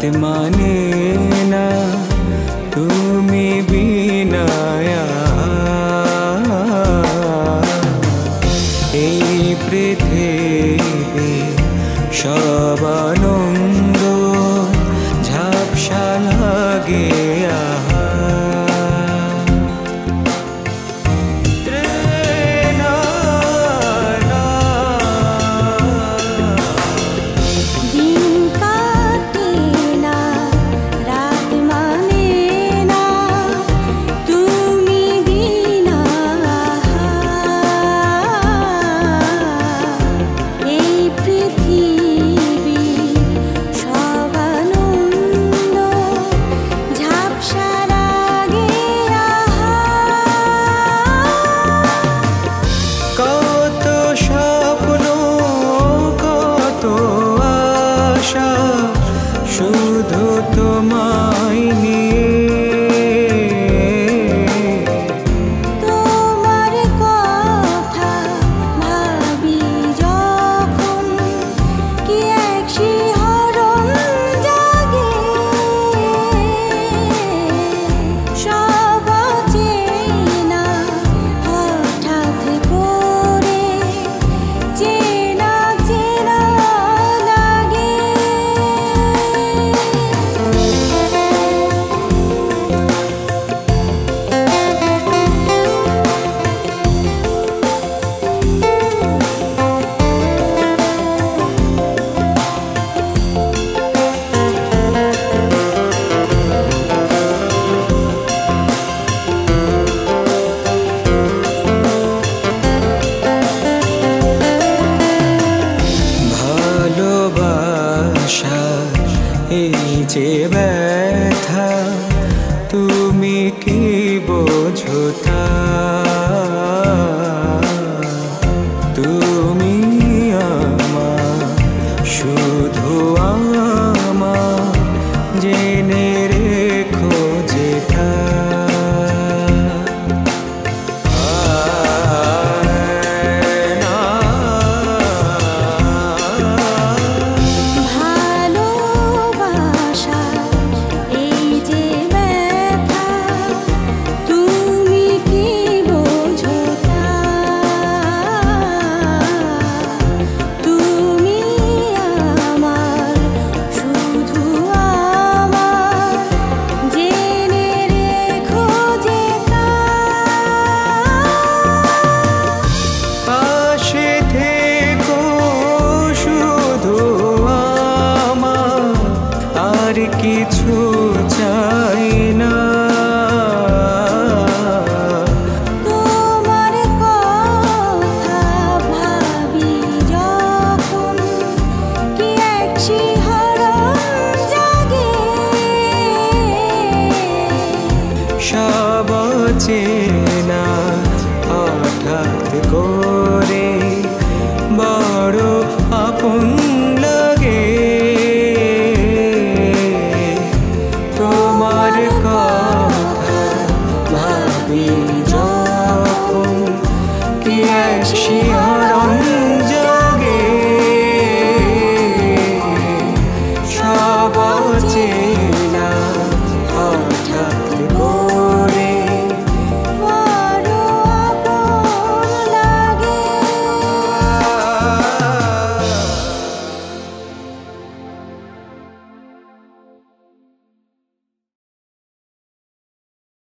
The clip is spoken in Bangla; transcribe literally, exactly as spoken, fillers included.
মানে না তুমি বিনা এই পৃথিবী সব আনন্দ ঝাপসা লাগে শুধু তোমায় নিয়ে তোমার কথা ভাবি যখন কি এক শিহরণ জাগে সব চেনা হঠাৎ করে চেনা চেনা লাগে এই যে ব্যথা তুমি কি বোঝো তা তুমি আমার শুধু আমার জেনে রেখো যেটা কিছু চাই না তোমার কথা ভাবি যখন কি এক শিহরণ জাগে সব চেনা হঠাৎ করে বড় আপন লাগে তোমার কথা ভাবি যখন কি এক শিহরণ